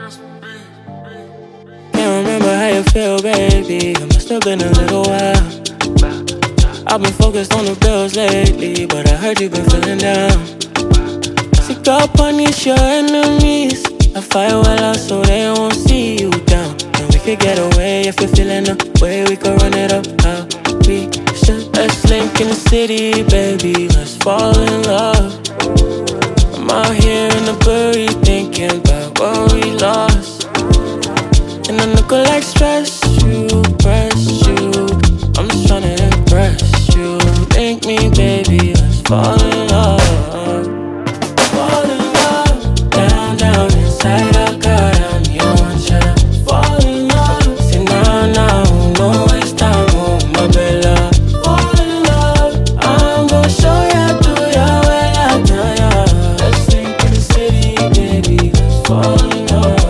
Can't remember how you feel, baby. It must have been a little while. I've been focused on the bills lately, but I heard you've been feeling down. Seek up, punish your enemies. I fight well out so they won't see you down. And we could get away if you're feeling the way. We could run it up how we should. Let's link in the city, baby. Let's fall in love. I'm out here in the Bury thinking about what we lost. And I look like stress you, press you. I'm just tryna impress you. Link me, baby. Let's fall in love. Fall in love. Down, down inside our God, I'm your child. Fall in love. Say now, no waste time, oh my bella. Fall in love. I'm gonna show ya, do ya, well I tell ya. Let's link in the city, baby. Let's fall in love.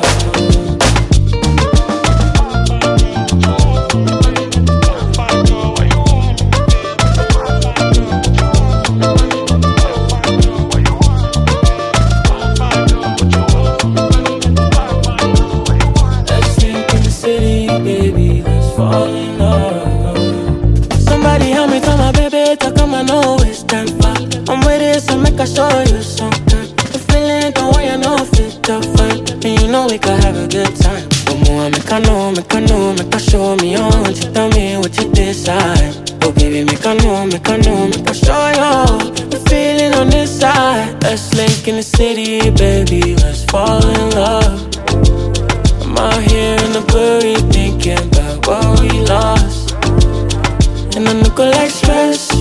Baby, let's fall in love. Somebody help me tell my baby to come, I know it's time for. I'm with it, so make I show you something. The feeling, don't worry, I know fit to find. And you know we could have a good time. But more, make I know, make I show me on. You tell me what you decide. Oh baby, make I know, make I show you the feeling on this side. Let's link in the city, baby, let's fall in love. I'm out here in the Bury thinking about what we lost. And I look like stress